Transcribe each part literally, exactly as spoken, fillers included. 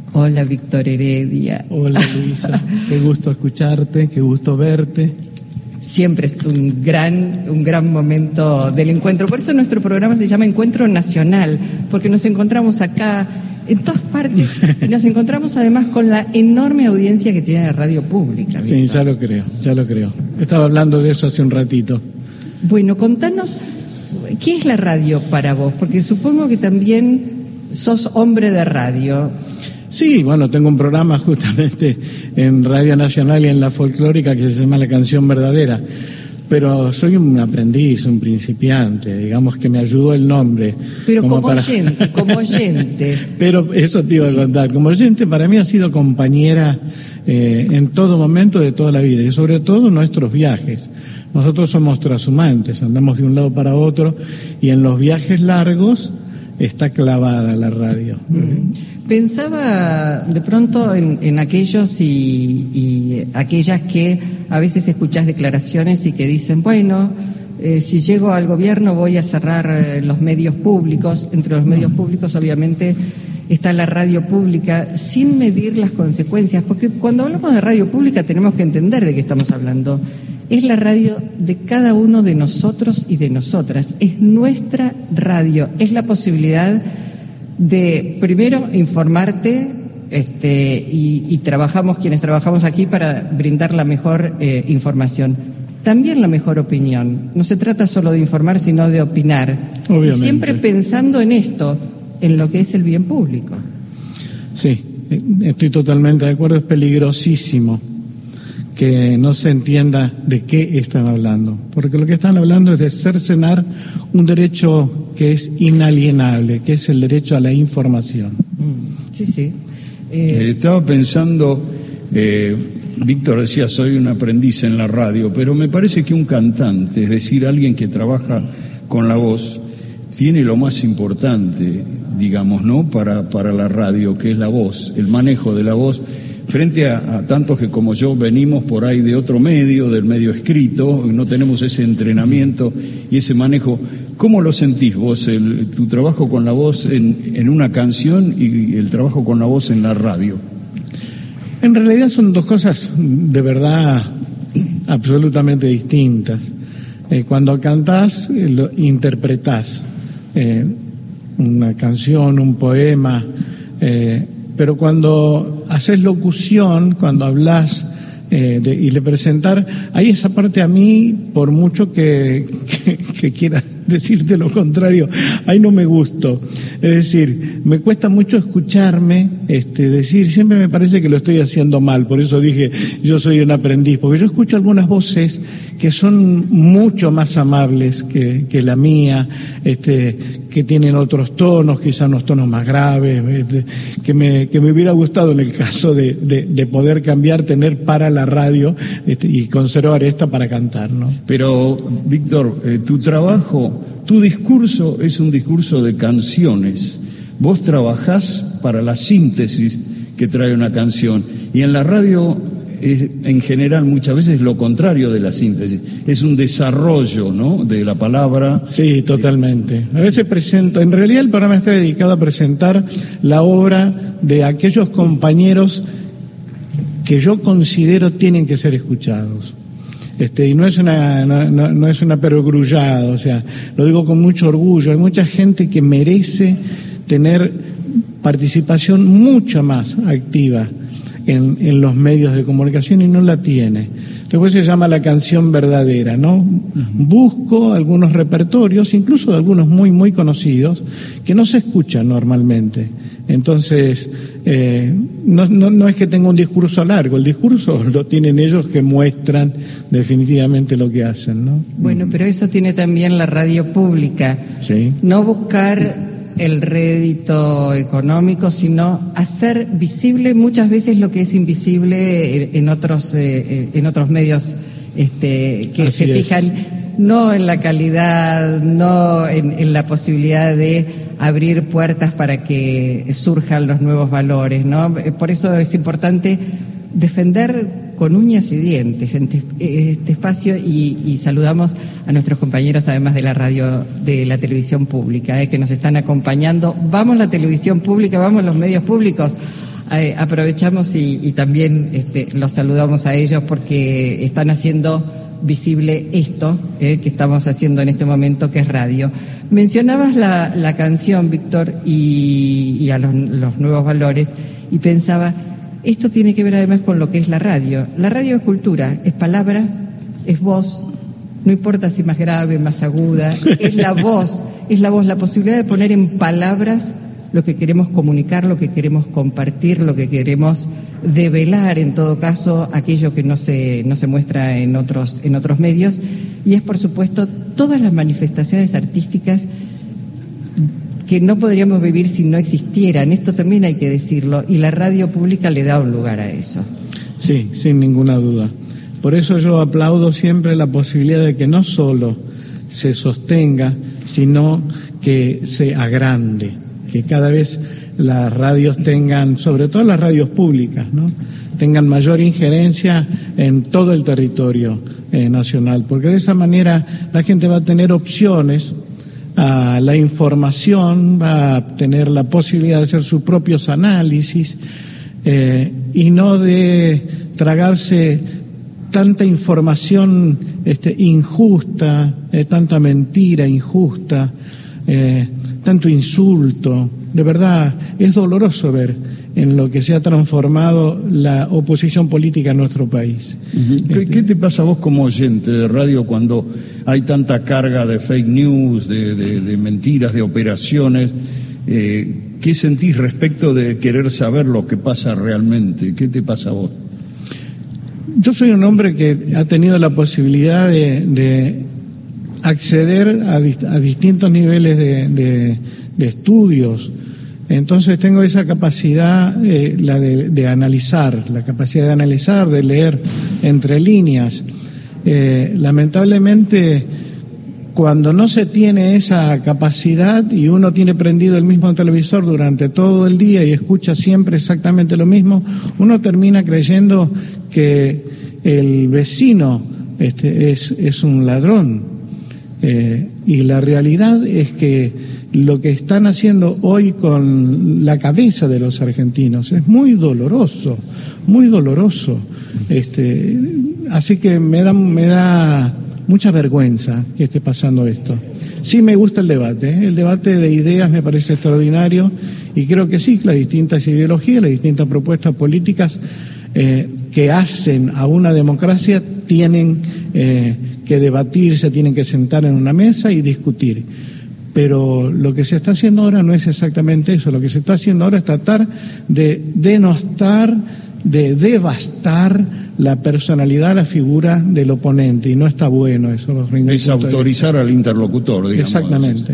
Hola, Víctor Heredia. Hola, Luisa. Qué gusto escucharte, qué gusto verte. Siempre es un gran, un gran momento del encuentro. Por eso nuestro programa se llama Encuentro Nacional, porque nos encontramos acá, en todas partes, y nos encontramos además con la enorme audiencia que tiene la radio pública. Sí, ya lo creo, ya lo creo. Estaba hablando de eso hace un ratito. Bueno, contanos, ¿qué es la radio para vos? Porque supongo que también sos hombre de radio. Sí, bueno, tengo un programa justamente en Radio Nacional y en la folclórica que se llama La Canción Verdadera, pero soy un aprendiz, un principiante, digamos que me ayudó el nombre. Pero como, como para... oyente, como oyente. Pero eso te iba a contar, como oyente para mí ha sido compañera eh, en todo momento de toda la vida y sobre todo nuestros viajes. Nosotros somos transhumantes, andamos de un lado para otro y en los viajes largos está clavada la radio. Mm. Pensaba de pronto en, en aquellos y, y aquellas que a veces escuchás declaraciones y que dicen, bueno, eh, si llego al gobierno voy a cerrar eh, los medios públicos. Entre los medios públicos obviamente está la radio pública, sin medir las consecuencias, porque cuando hablamos de radio pública tenemos que entender de qué estamos hablando. Es la radio de cada uno de nosotros y de nosotras. Es nuestra radio. Es la posibilidad de, primero, informarte, este, y, y trabajamos, quienes trabajamos aquí, para brindar la mejor eh, información. También la mejor opinión. No se trata solo de informar, sino de opinar. Obviamente. Y siempre pensando en esto, en lo que es el bien público. Sí, estoy totalmente de acuerdo. Es peligrosísimo que no se entienda de qué están hablando, porque lo que están hablando es de cercenar un derecho que es inalienable, que es el derecho a la información. Mm, sí, sí. Eh... Eh, estaba pensando, eh, Víctor decía, soy un aprendiz en la radio, pero me parece que un cantante, es decir, alguien que trabaja con la voz, tiene lo más importante, digamos, ¿no?, para, para la radio, que es la voz, el manejo de la voz, frente a, a tantos que como yo venimos por ahí de otro medio, del medio escrito, no tenemos ese entrenamiento y ese manejo. ¿Cómo lo sentís vos, el, tu trabajo con la voz en, en una canción y el trabajo con la voz en la radio? En realidad son dos cosas de verdad absolutamente distintas. Eh, cuando cantás, eh, lo interpretás eh, una canción, un poema, eh, pero cuando haces locución, cuando hablas eh, de, y le presentar, ahí esa parte a mí, por mucho que, que, que quiera decirte lo contrario, ahí no me gusto. Es decir, me cuesta mucho escucharme este, decir, siempre me parece que lo estoy haciendo mal, por eso dije, yo soy un aprendiz, porque yo escucho algunas voces que son mucho más amables que, que la mía, este, que tienen otros tonos, quizás unos tonos más graves, este, que me, que me hubiera gustado en el caso de, de, de poder cambiar, tener para la radio este, y conservar esta para cantar, ¿no? Pero, Víctor, eh, tu trabajo, tu discurso es un discurso de canciones. Vos trabajás para la síntesis que trae una canción. Y en la radio, eh, en general, muchas veces es lo contrario de la síntesis. Es un desarrollo, ¿no?, de la palabra. Sí, totalmente. A veces presento, en realidad el programa está dedicado a presentar la obra de aquellos compañeros que yo considero tienen que ser escuchados. Este, y no es una, no, no, no es una perogrullada, o sea, lo digo con mucho orgullo. Hay mucha gente que merece tener participación mucho más activa en, en los medios de comunicación y no la tiene. Después se llama La Canción Verdadera, ¿no? Uh-huh. Busco algunos repertorios, incluso de algunos muy, muy conocidos, que no se escuchan normalmente. Entonces, eh, no, no, no es que tenga un discurso largo, el discurso lo tienen ellos que muestran definitivamente lo que hacen, ¿no? Bueno, pero eso tiene también la radio pública. Sí. No buscar el rédito económico, sino hacer visible muchas veces lo que es invisible en otros eh, en otros medios este, que Así se es. fijan no en la calidad, no en, en la posibilidad de abrir puertas para que surjan los nuevos valores, ¿no? Por eso es importante defender con uñas y dientes este, este espacio y, y saludamos a nuestros compañeros además de la radio, de la televisión pública, eh, que nos están acompañando. Vamos la televisión pública, vamos los medios públicos eh, aprovechamos y, y también este, los saludamos a ellos porque están haciendo visible esto eh, que estamos haciendo en este momento, que es radio. Mencionabas la, la canción, Víctor, y, y a los, los nuevos valores, y pensaba, esto tiene que ver además con lo que es la radio. La radio es cultura, es palabra, es voz, no importa si más grave, más aguda, es la voz, es la voz, la posibilidad de poner en palabras lo que queremos comunicar, lo que queremos compartir, lo que queremos develar, en todo caso, aquello que no se, no se muestra en otros, en otros medios, y es, por supuesto, todas las manifestaciones artísticas que no podríamos vivir si no existieran. Esto también hay que decirlo, y la radio pública le da un lugar a eso. Sí, sin ninguna duda. Por eso yo aplaudo siempre la posibilidad de que no solo se sostenga, sino que se agrande, que cada vez las radios tengan, sobre todo las radios públicas, ¿no?, tengan mayor injerencia en todo el territorio eh, nacional, porque de esa manera la gente va a tener opciones a la información, va a tener la posibilidad de hacer sus propios análisis eh, y no de tragarse tanta información este, injusta, eh, tanta mentira injusta, eh, tanto insulto. De verdad, es doloroso ver en lo que se ha transformado la oposición política en nuestro país. Uh-huh. ¿Qué, Este... ¿Qué te pasa a vos como oyente de radio cuando hay tanta carga de fake news, de, de, de mentiras, de operaciones? Eh, ¿Qué sentís respecto de querer saber lo que pasa realmente? ¿Qué te pasa a vos? Yo soy un hombre que ha tenido la posibilidad de, de acceder a, a distintos niveles de, de, de estudios. Entonces tengo esa capacidad, eh, la de, de analizar, la capacidad de analizar, de leer entre líneas. Eh, lamentablemente, cuando no se tiene esa capacidad y uno tiene prendido el mismo televisor durante todo el día y escucha siempre exactamente lo mismo, uno termina creyendo que el vecino este, es, es un ladrón. Eh, y la realidad es que lo que están haciendo hoy con la cabeza de los argentinos es muy doloroso, muy doloroso. Este, así que me da, me da mucha vergüenza que esté pasando esto. Sí me gusta el debate, ¿eh? El debate de ideas me parece extraordinario y creo que sí, las distintas ideologías, las distintas propuestas políticas eh, que hacen a una democracia tienen eh, que debatirse, tienen que sentar en una mesa y discutir. Pero lo que se está haciendo ahora no es exactamente eso. Lo que se está haciendo ahora es tratar de denostar, de devastar la personalidad, la figura del oponente, y no está bueno eso. Desautorizar al interlocutor, digamos. Exactamente.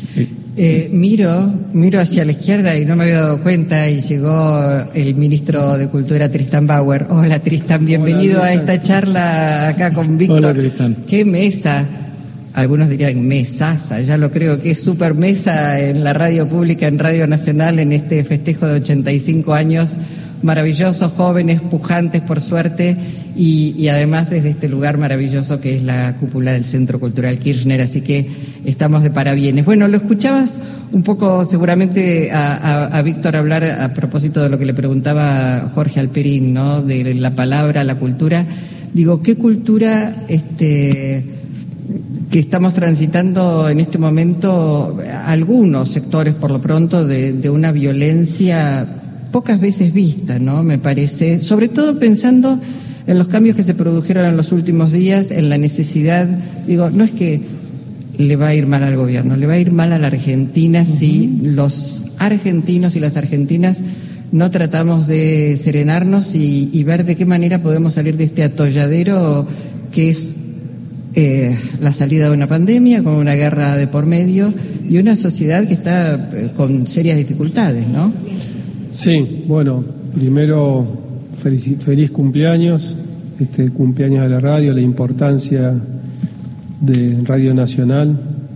Eh, miro, miro hacia la izquierda y no me había dado cuenta, y llegó el ministro de Cultura, Tristán Bauer. Hola, Tristán, bienvenido Hola, a esta charla acá con Víctor. Hola, Tristán. Qué mesa. Algunos dirían mesaza, ya lo creo que es super mesa en la radio pública, en Radio Nacional, en este festejo de ochenta y cinco años, maravillosos, jóvenes, pujantes por suerte, y, y además desde este lugar maravilloso que es la cúpula del Centro Cultural Kirchner, así que estamos de parabienes. Bueno, lo escuchabas un poco seguramente a, a, a Víctor hablar a propósito de lo que le preguntaba Jorge Alperín, ¿no?, de la palabra, la cultura. Digo, ¿qué cultura este que estamos transitando en este momento, algunos sectores por lo pronto, de, de una violencia pocas veces vista, ¿no?, me parece, sobre todo pensando en los cambios que se produjeron en los últimos días, en la necesidad, digo, no es que le va a ir mal al gobierno, le va a ir mal a la Argentina uh-huh. si los argentinos y las argentinas no tratamos de serenarnos y, y ver de qué manera podemos salir de este atolladero que es Eh, la salida de una pandemia, con una guerra de por medio y una sociedad que está eh, con serias dificultades, ¿no? Sí, bueno, primero feliz, feliz cumpleaños, este cumpleaños de la radio, la importancia de Radio Nacional.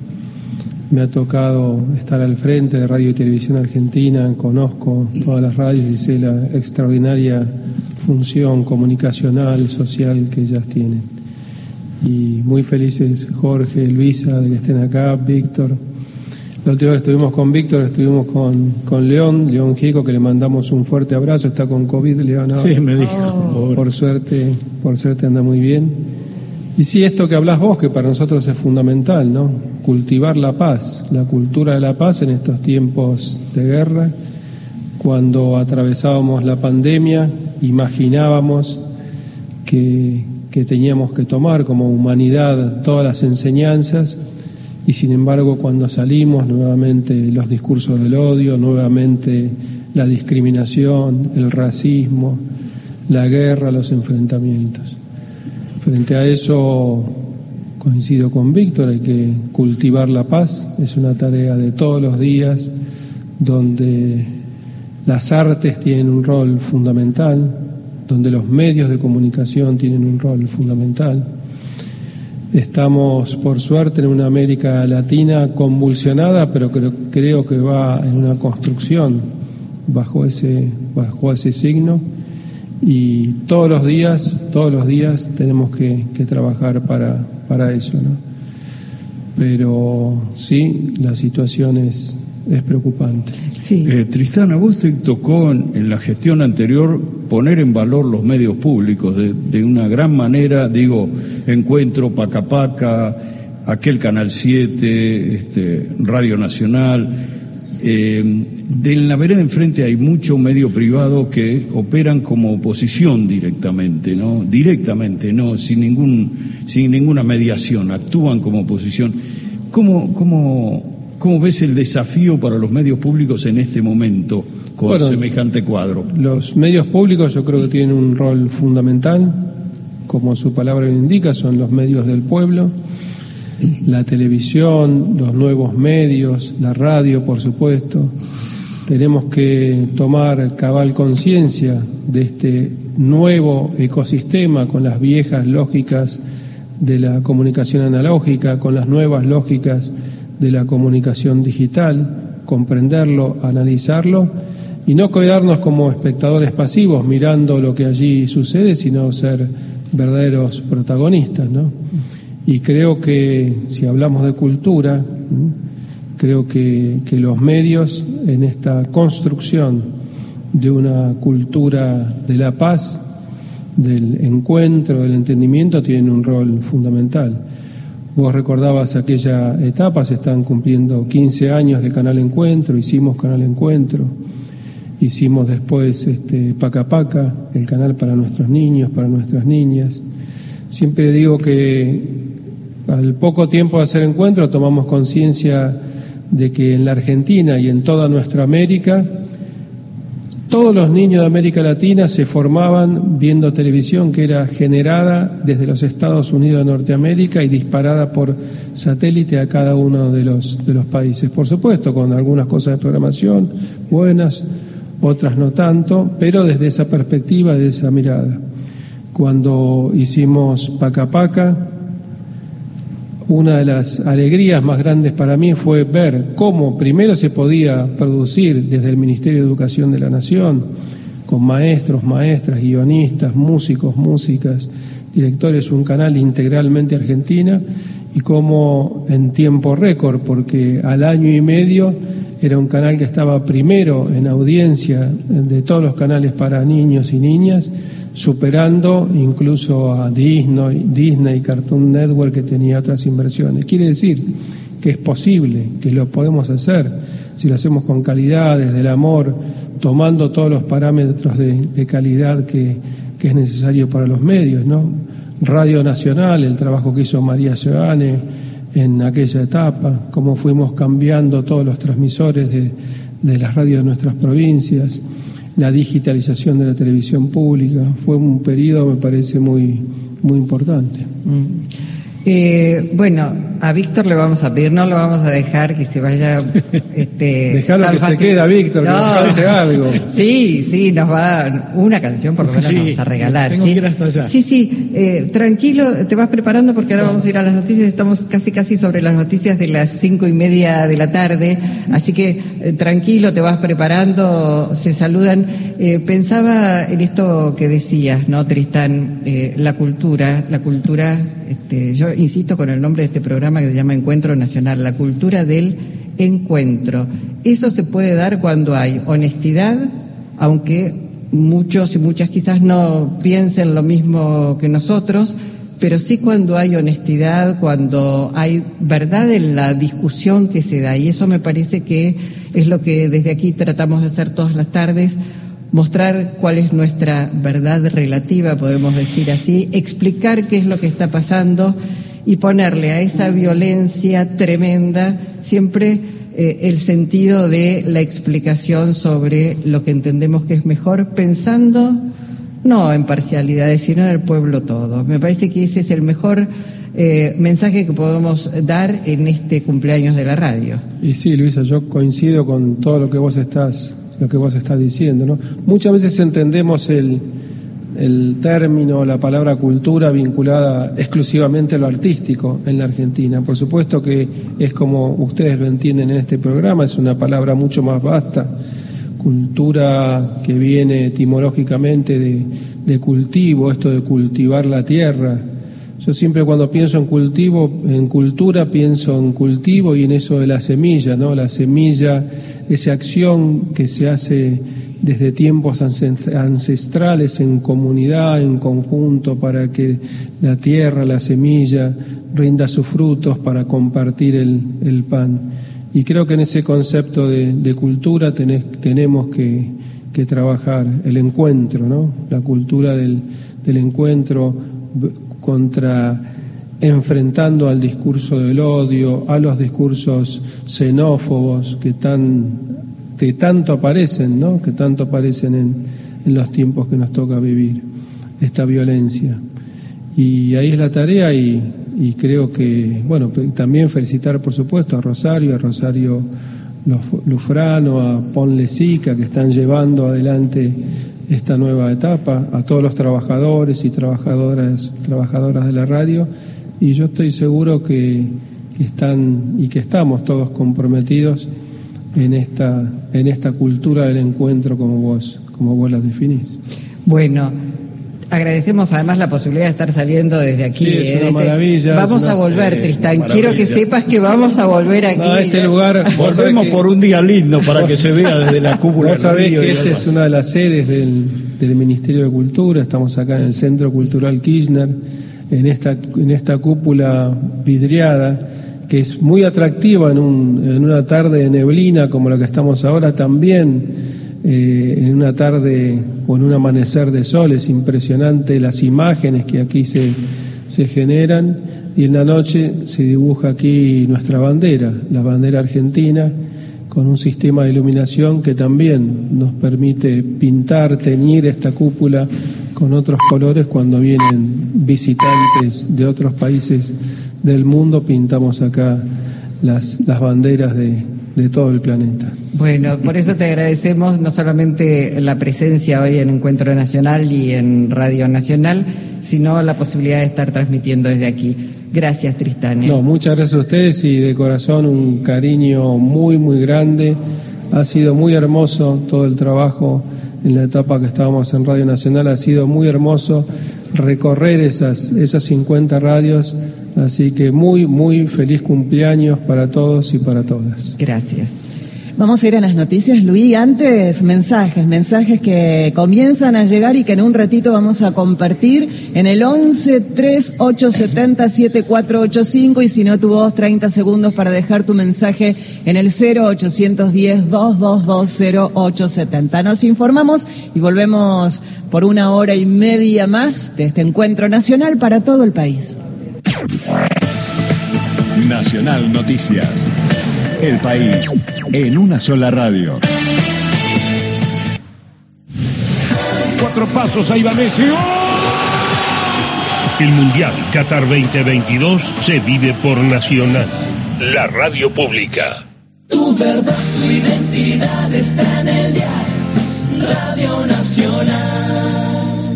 Me ha tocado estar al frente de Radio y Televisión Argentina, conozco todas las radios y sé la extraordinaria función comunicacional, social que ellas tienen. Y muy felices Jorge, Luisa, de que estén acá, Víctor. La última vez estuvimos con Víctor, estuvimos con, con León, León Gieco, que le mandamos un fuerte abrazo, está con COVID, León. Sí, me dijo. Oh. Por suerte, por suerte anda muy bien. Y sí, esto que hablas vos, que para nosotros es fundamental, ¿no? Cultivar la paz, la cultura de la paz en estos tiempos de guerra. Cuando atravesábamos la pandemia, imaginábamos que, que teníamos que tomar como humanidad todas las enseñanzas, y sin embargo cuando salimos, nuevamente los discursos del odio, nuevamente la discriminación, el racismo, la guerra, los enfrentamientos. Frente a eso coincido con Víctor, hay que cultivar la paz, es una tarea de todos los días, donde las artes tienen un rol fundamental, donde los medios de comunicación tienen un rol fundamental. Estamos, por suerte, en una América Latina convulsionada, pero creo, creo que va en una construcción bajo ese, bajo ese signo, y todos los días, todos los días tenemos que, que trabajar para, para eso, ¿no? Pero sí, la situación es, es preocupante. Sí. Eh, Tristana, vos te tocó en, en la gestión anterior poner en valor los medios públicos de, de una gran manera, digo, Encuentro, Paca Paca, aquel Canal siete, este, Radio Nacional. Eh, de la vereda enfrente hay mucho medio privado que operan como oposición directamente, ¿no? Directamente, no, sin ningún, sin ninguna mediación, actúan como oposición. ¿Cómo, cómo ¿Cómo ves el desafío para los medios públicos en este momento con bueno, semejante cuadro? Los medios públicos yo creo que tienen un rol fundamental, como su palabra lo indica, son los medios del pueblo. La televisión, los nuevos medios, la radio, por supuesto. Tenemos que tomar cabal conciencia de este nuevo ecosistema con las viejas lógicas de la comunicación analógica, con las nuevas lógicas de la comunicación digital, comprenderlo, analizarlo y no quedarnos como espectadores pasivos mirando lo que allí sucede, sino ser verdaderos protagonistas, ¿no? Y creo que si hablamos de cultura, creo que, que los medios en esta construcción de una cultura de la paz, del encuentro, del entendimiento, tienen un rol fundamental. Vos recordabas aquella etapa, se están cumpliendo quince años de Canal Encuentro, hicimos Canal Encuentro, hicimos después este, Paca Paca, el canal para nuestros niños, para nuestras niñas. Siempre digo que al poco tiempo de hacer Encuentro tomamos conciencia de que en la Argentina y en toda nuestra América, todos los niños de América Latina se formaban viendo televisión que era generada desde los Estados Unidos de Norteamérica y disparada por satélite a cada uno de los, de los países. Por supuesto, con algunas cosas de programación buenas, otras no tanto, pero desde esa perspectiva, desde esa mirada. Cuando hicimos Paca Paca, una de las alegrías más grandes para mí fue ver cómo primero se podía producir desde el Ministerio de Educación de la Nación, con maestros, maestras, guionistas, músicos, músicas, directores, un canal integralmente argentina, y cómo en tiempo récord, porque al año y medio era un canal que estaba primero en audiencia de todos los canales para niños y niñas, superando incluso a Disney, Disney, Cartoon Network, que tenía otras inversiones. Quiere decir que es posible, que lo podemos hacer, si lo hacemos con calidad, desde el amor, tomando todos los parámetros de, de calidad que, que es necesario para los medios, ¿no? Radio Nacional, el trabajo que hizo María Seoane en aquella etapa, cómo fuimos cambiando todos los transmisores de, de las radios de nuestras provincias, la digitalización de la televisión pública, fue un periodo, me parece, muy, muy importante. Mm. Eh, bueno, a Víctor le vamos a pedir, no lo vamos a dejar que se vaya. Este, Dejarlo que fácil. Se queda, Víctor, no. Que nos cante algo. Sí, sí, nos va una canción por lo menos sí, nos vamos a regalar. Tengo ¿sí? Que ir hasta allá. Sí, sí, eh, tranquilo, te vas preparando porque ahora vamos a ir a las noticias, estamos casi casi sobre las noticias de las cinco y media de la tarde, así que eh, tranquilo, te vas preparando, se saludan. Eh, pensaba en esto que decías, ¿no, Tristán? Eh, la cultura, la cultura, este, yo insisto con el nombre de este programa que se llama Encuentro Nacional, la cultura del encuentro. Eso se puede dar cuando hay honestidad, aunque muchos y muchas quizás no piensen lo mismo que nosotros, pero sí cuando hay honestidad, cuando hay verdad en la discusión que se da. Y eso me parece que es lo que desde aquí tratamos de hacer todas las tardes, mostrar cuál es nuestra verdad relativa, podemos decir así, explicar qué es lo que está pasando y ponerle a esa violencia tremenda siempre eh, el sentido de la explicación sobre lo que entendemos que es mejor, pensando no en parcialidades, sino en el pueblo todo. Me parece que ese es el mejor eh, mensaje que podemos dar en este cumpleaños de la radio. Y sí, Luisa, yo coincido con todo lo que vos estás, lo que vos estás diciendo, ¿no? Muchas veces entendemos el, el término, la palabra cultura vinculada exclusivamente a lo artístico en la Argentina. Por supuesto que es como ustedes lo entienden en este programa, es una palabra mucho más vasta. Cultura que viene etimológicamente de, de cultivo, esto de cultivar la tierra. Yo siempre cuando pienso en cultivo, en cultura, pienso en cultivo y en eso de la semilla, ¿no? La semilla, esa acción que se hace desde tiempos ancestrales en comunidad, en conjunto, para que la tierra, la semilla, rinda sus frutos para compartir el, el pan. Y creo que en ese concepto de, de cultura tenés, tenemos que, que trabajar el encuentro, ¿no? La cultura del, del encuentro contra, enfrentando al discurso del odio, a los discursos xenófobos que tan, que tanto aparecen, ¿no? Que tanto aparecen en, en los tiempos que nos toca vivir, esta violencia. Y ahí es la tarea y, y creo que, bueno, también felicitar por supuesto a Rosario, a Rosario Lufrano, a Ponle Sica, que están llevando adelante esta nueva etapa, a todos los trabajadores y trabajadoras, trabajadoras de la radio, y yo estoy seguro que, que están y que estamos todos comprometidos en esta, en esta cultura del encuentro como vos, como vos la definís. Bueno, agradecemos además la posibilidad de estar saliendo desde aquí. Sí, es una eh, maravilla. Vamos una, a volver, sí, Tristán. Quiero que sepas que vamos a volver aquí. No, este lugar, volvemos por un día lindo para que se vea desde la cúpula. Vos sabés que esta es una de las sedes del, del Ministerio de Cultura. Estamos acá en el Centro Cultural Kirchner, en esta, en esta cúpula vidriada, que es muy atractiva en, un, en una tarde de neblina como la que estamos ahora también. Eh, en una tarde o en un amanecer de sol, es impresionante las imágenes que aquí se, se generan, y en la noche se dibuja aquí nuestra bandera, la bandera argentina, con un sistema de iluminación que también nos permite pintar, teñir esta cúpula con otros colores. Cuando vienen visitantes de otros países del mundo, pintamos acá las, las banderas de de todo el planeta. Bueno, por eso te agradecemos no solamente la presencia hoy en Encuentro Nacional y en Radio Nacional, sino la posibilidad de estar transmitiendo desde aquí. Gracias, Tristán. No, muchas gracias a ustedes y de corazón un cariño muy, muy grande. Ha sido muy hermoso todo el trabajo en la etapa que estábamos en Radio Nacional, ha sido muy hermoso recorrer esas, esas cincuenta radios, así que muy, muy feliz cumpleaños para todos y para todas. Gracias. Vamos a ir a las noticias, Luis. Antes, mensajes, mensajes que comienzan a llegar y que en un ratito vamos a compartir en el once, tres, ocho, setenta, siete, cuatro, ocho, cinco, y si no tu voz, treinta segundos para dejar tu mensaje en el cero ochocientos diez, doscientos veintidós, cero ocho setenta. Nos informamos y volvemos por una hora y media más de este encuentro nacional para todo el país. Nacional Noticias. El país en una sola radio. Cuatro pasos, ahí va Messi. ¡Oh! El Mundial Qatar veinte veintidós se vive por Nacional, la radio pública. Tu verdad, tu identidad está en el diario Radio Nacional.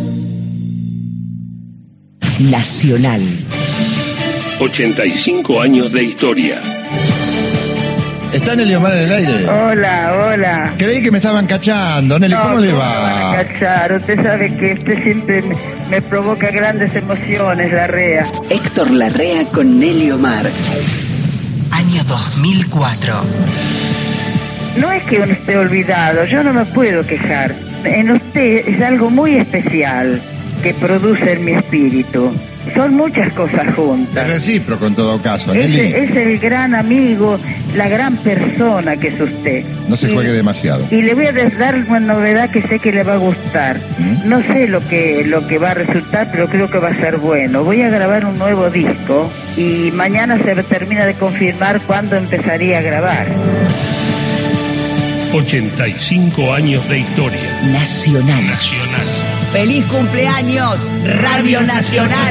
Nacional. ochenta y cinco años de historia. ¿Está Nelly Omar en el aire? Hola, hola. Creí que me estaban cachando. Nelly, no, ¿cómo le no va? Me van a cachar. Usted sabe que este siempre me, me provoca grandes emociones, Larrea. Héctor Larrea con Nelly Omar. Año dos mil cuatro. No es que uno esté olvidado, yo no me puedo quejar. En usted es algo muy especial que produce en mi espíritu. Son muchas cosas juntas. Es recíproco en todo caso, Es, Nelly. es el gran amigo, la gran persona que es usted. No se Y- juegue demasiado. Y le voy a dar una novedad que sé que le va a gustar. ¿Mm? No sé lo que lo que va a resultar, pero creo que va a ser bueno. Voy a grabar un nuevo disco y mañana se termina de confirmar cuándo empezaría a grabar. ochenta y cinco años de historia. Nacional. Nacional. ¡Feliz cumpleaños, Radio Nacional!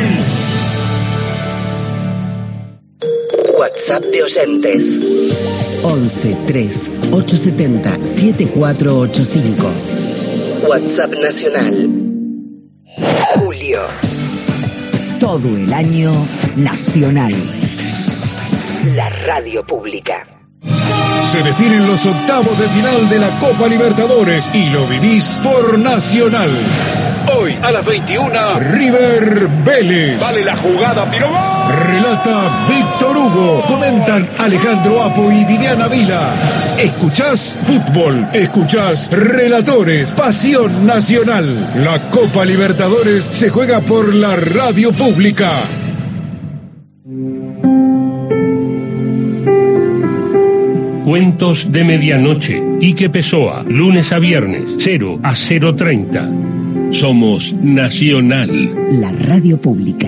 WhatsApp de oyentes. once tres ocho siete cero siete cuatro ocho cinco. WhatsApp Nacional. Julio. Todo el año nacional. La radio pública. Se definen los octavos de final de la Copa Libertadores y lo vivís por Nacional. Hoy a las veintiuna, River Vélez. Vale la jugada, Pirogó. Relata Víctor Hugo. Comentan Alejandro Apo y Viviana Vila. Escuchás fútbol, escuchás relatores, pasión nacional. La Copa Libertadores se juega por la radio pública. Cuentos de medianoche. Quique Pessoa. Lunes a viernes. cero a cero treinta. Somos Nacional. La radio pública.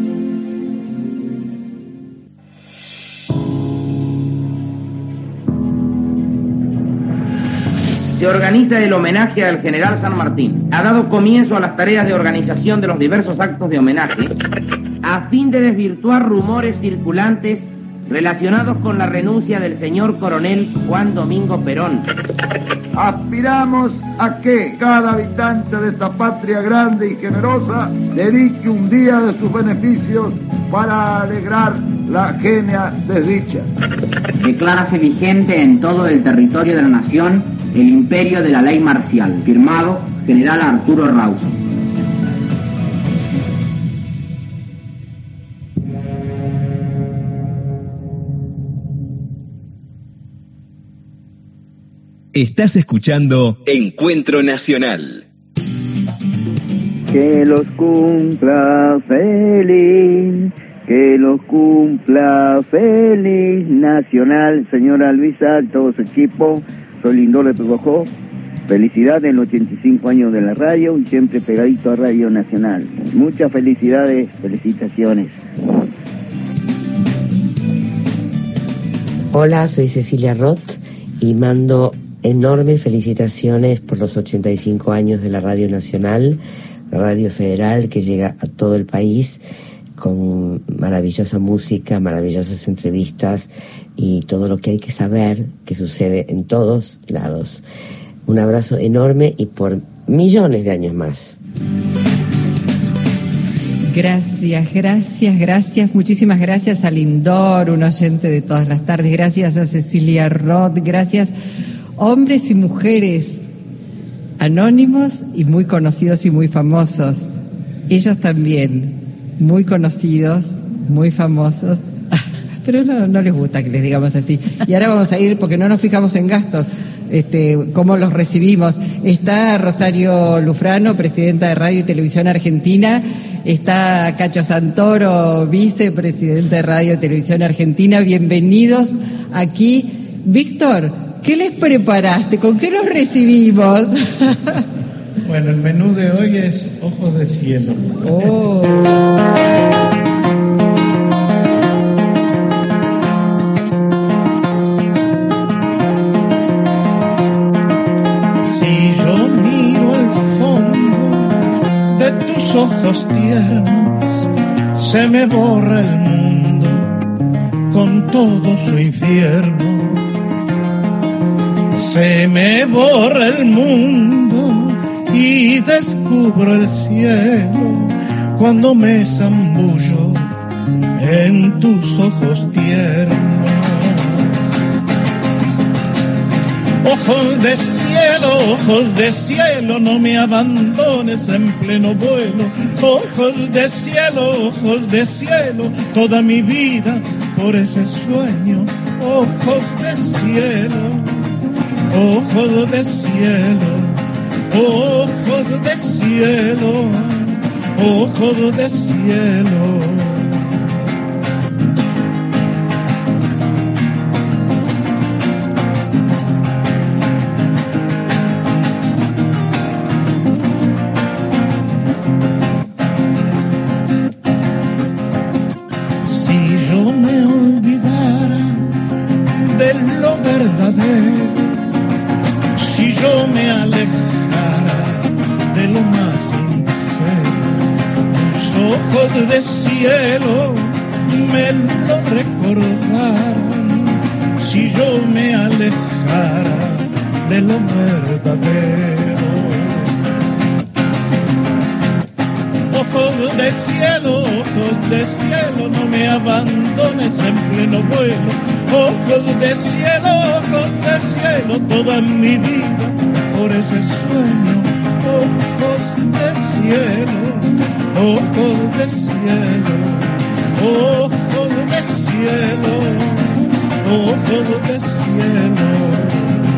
Se organiza el homenaje al general San Martín. Ha dado comienzo a las tareas de organización de los diversos actos de homenaje a fin de desvirtuar rumores circulantes relacionados con la renuncia del señor coronel Juan Domingo Perón. Aspiramos a que cada habitante de esta patria grande y generosa dedique un día de sus beneficios para alegrar la ajena desdicha. Declárase vigente en todo el territorio de la nación el imperio de la ley marcial. Firmado General Arturo Rawson. Estás escuchando Encuentro Nacional. Que los cumpla feliz, que los cumpla feliz Nacional, señora Luisa, todo su equipo, soy Lindor de Pegojó. Felicidades en los ochenta y cinco años de la radio y siempre pegadito a Radio Nacional. Muchas felicidades, felicitaciones. Hola, soy Cecilia Roth y mando enormes felicitaciones por los ochenta y cinco años de la Radio Nacional, la Radio Federal que llega a todo el país con maravillosa música, maravillosas entrevistas y todo lo que hay que saber que sucede en todos lados. Un abrazo enorme y por millones de años más. Gracias, gracias, gracias, muchísimas gracias a Lindor, un oyente de todas las tardes, gracias a Cecilia Roth, gracias hombres y mujeres anónimos y muy conocidos y muy famosos, ellos también, muy conocidos, muy famosos, pero no, no les gusta que les digamos así. Y ahora vamos a ir, porque no nos fijamos en gastos, este, cómo los recibimos. Está Rosario Lufrano, presidenta de Radio y Televisión Argentina, está Cacho Santoro, vicepresidente de Radio y Televisión Argentina. Bienvenidos aquí. Víctor, ¿qué les preparaste? ¿Con qué los recibimos? Bueno, el menú de hoy es ojos de cielo. Oh. Si yo miro al fondo de tus ojos tiernos, se me borra el mundo con todo su infierno. Se me borra el mundo y descubro el cielo cuando me zambullo en tus ojos tiernos. Ojos de cielo, ojos de cielo, no me abandones en pleno vuelo. Ojos de cielo, ojos de cielo, toda mi vida por ese sueño. Ojos de cielo, ojos de cielo, ojos de cielo, ojos de cielo. Si yo me alejara de lo más sincero, tus ojos de cielo me lo recordaran. Si yo me alejara de lo verdadero, ojos de cielo, ojos de cielo, no me abandones en pleno vuelo. Ojos de cielo, ojos de cielo, toda mi vida por ese sueño. Ojos de cielo, ojos de cielo, ojos de cielo, ojos de cielo.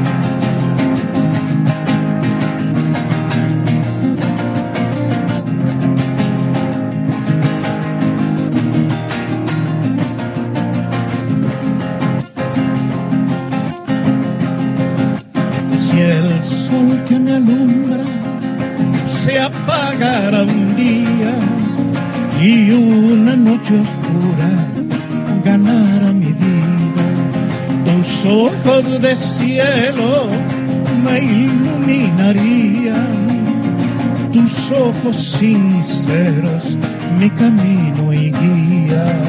Se apagara un día y una noche oscura ganara mi vida. Tus ojos de cielo me iluminarían, tus ojos sinceros mi camino y guía.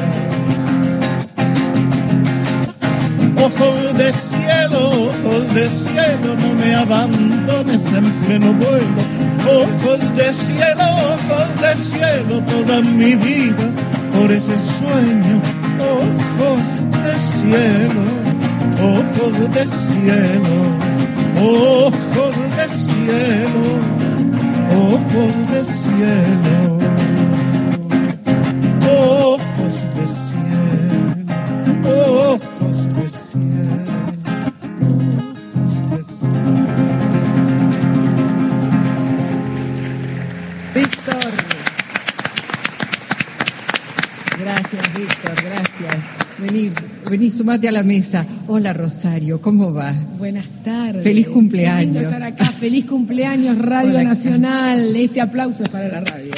Ojos de cielo, ojos de cielo, no me abandones en pleno vuelo. Ojos de cielo, ojos de cielo, toda mi vida por ese sueño. Ojos de cielo, ojos de cielo, ojos de cielo, ojos de cielo, ojos de cielo, ojos de cielo. Víctor. Gracias, Víctor, gracias. Vení, vení, sumate a la mesa. Hola, Rosario, ¿cómo va? Buenas tardes. Feliz cumpleaños. Qué lindo estar acá. Feliz cumpleaños, Radio Hola, Nacional. Este aplauso es para la radio.